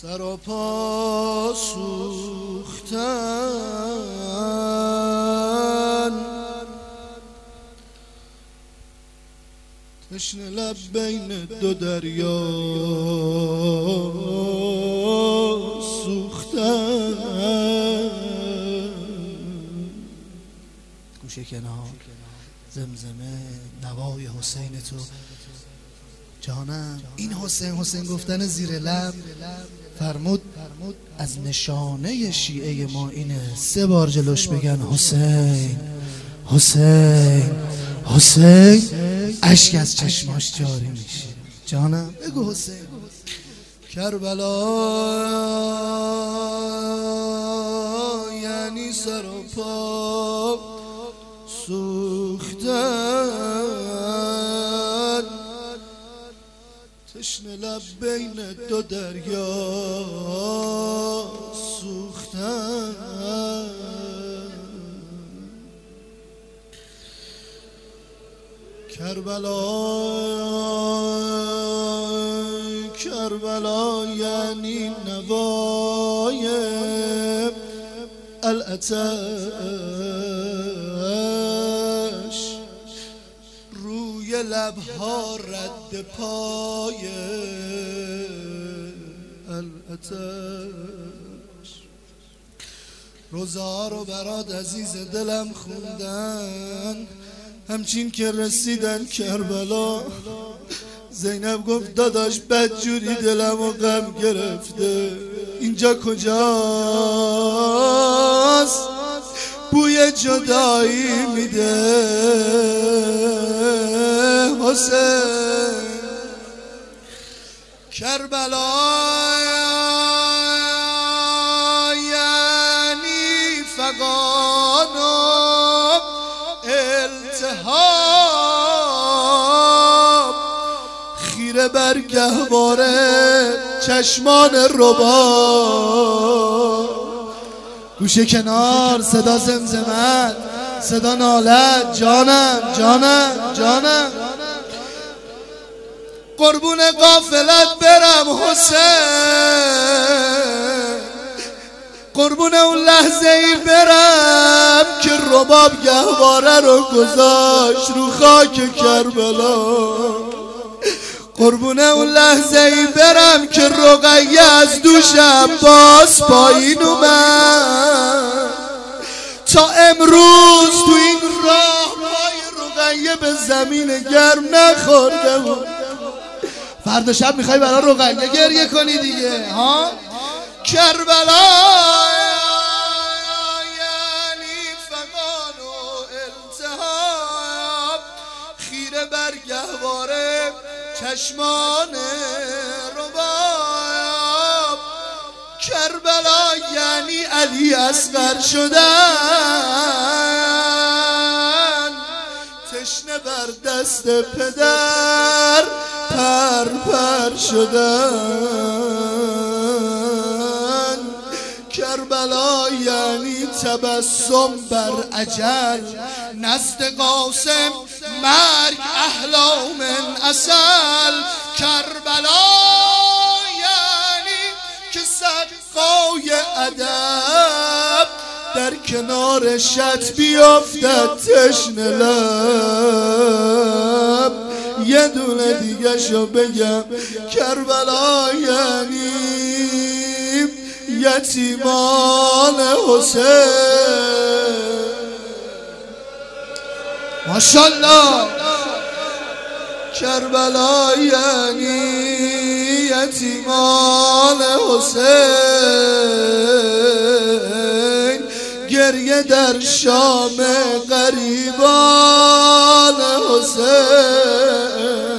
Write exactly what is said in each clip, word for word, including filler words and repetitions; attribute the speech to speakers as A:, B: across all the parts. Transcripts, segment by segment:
A: سراپا سوختن، تشنه لب بین دو دریا سوختن. گوشه کنار زمزمه نوای حسین تو جانم. این حسین حسین گفتن زیر لب فرمود از نشانه شیعه ما اینه سه بار جلوش بگن حسین حسین حسین، اشک از چشماش جاری میشه. جانم بگو حسین. کربلا یعنی سر و پا سوختن، تشنه لب بین دو دریا سوختن. کربلا کربلا یعنی نوای العطش، روی لبها رد پای العطش. روزا رو برات عزیز دلم خوندن، همچین که رسیدن کربلا زینب گفت داداش بدجوری دلم و غم گرفته، اینجا کجاست بوی جدایی میده حسین. کربلا یعنی فغان و التهاب، خیره بر گهواره چشمان رباب. گوشه کنار صدا زمزمت، صدا نالت، جانم جانم جانم. قربون غافلت برم حسین، قربون اون لحظه ای برم که رباب گهواره رو گذاشت رو خاک کربلا. قربون اون لحظه ای برم که رقیه از دوش عباس پایین اومد، تا امروز تو این راه پای رقیه به زمین گرم نخورده بود. فردا شب میخوای برای رقیه گریه کنی دیگه ها. کربلا یعنی فغان و التهاب، خیره بر گهواره چشمان رباب. کربلا یعنی علی اصغر شدن، تشنه بر دست پدر پر پر شدن. کربلا یعنی تبسم بر اجل، نزد قاسم مرگ احلا من عسل. کربلا یعنی که سقای ادب در کنار شط بیافتد تشنه لب. یه دونه دیگه شو بگم. کربلا یعنی یتیمان حسین. ماشاءالله. کربلا یعنی یتیمان حسین، گریه در شام غریبان حسین.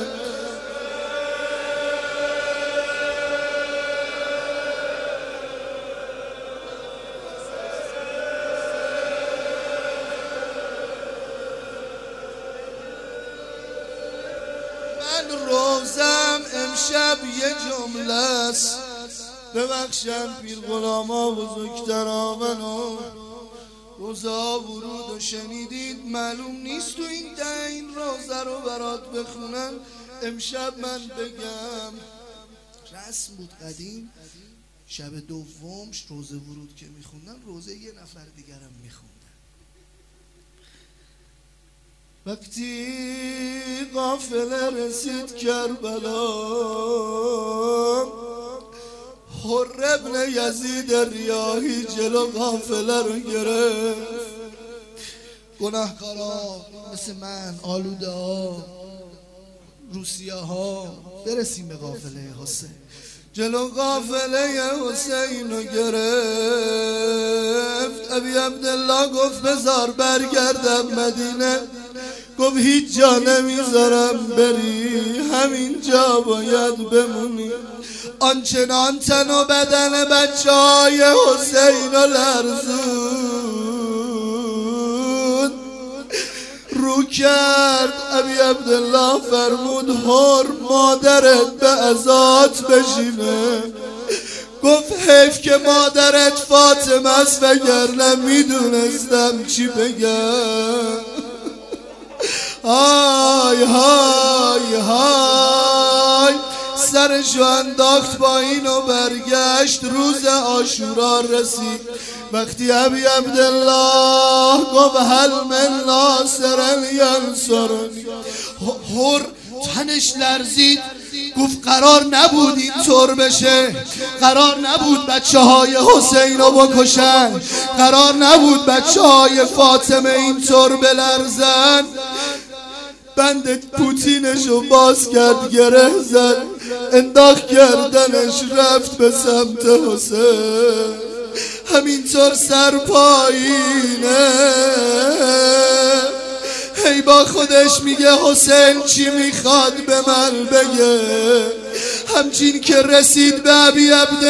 A: روزم امشب یه جمله است، ببخشن پیر غلاما بزرگترا منو. روزا ورود و شنیدید، معلوم نیست تو این ده این روزه رو برات بخونن. امشب من بگم رسم بود قدیم شب دومش روزه ورود که میخوندن روزه یه نفر دیگرم میخوندن. وقتی قافله رسید کربلا، حر ابن یزید ریاحی جلو قافله رو گرفت. گناهکارا مثل من، آلوده ها، روسیه ها، برسیم به قافله حسین. جلو قافله حسین رو گرفت. ابی عبدالله گفت بذار برگردم مدینه. گفت هیچ جا نمیذارم بری، همین جا باید بمونی. آنچنان تن و بدن بچه های حسین رو لرزون رو کرد. ابی عبدالله فرمود هر مادرت به عزات بشینه. گفت حیف که مادرت فاطمه است، وگرنه میدونستم چی بگم. های های های سرشو انداخت پایین و برگشت. روز عاشورا رسید. وقتی ابی عبدالله گفت هل من ناصر ینصرنی، هر تنش لرزید. گفت قرار نبود اینطور بشه، قرار نبود بچه های حسین رو بکشن، قرار نبود بچه های فاطمه اینطور بلرزن. بند پوتینشو باز کرد، گره زد، انداخت گردنش، رفت به سمت حسین. همینطور سر پایینه، هی با خودش میگه حسین چی میخواد به من بگه. همچین که رسید به ابی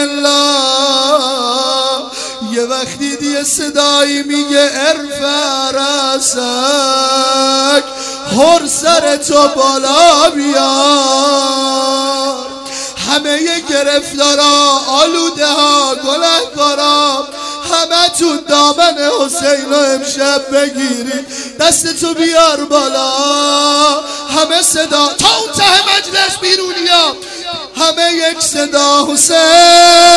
A: عبدالله، یه وقتی دیگه صدایی میگه ارفع رأسک، هر سر تو بالا بیار. همه گرفتارا، آلوده ها، گناهکارا، همه تو دامن حسین رو امشب بگیری، دست تو بیار بالا. همه صدا تا اون ته مجلس بیرونیا، همه یک صدا حسین.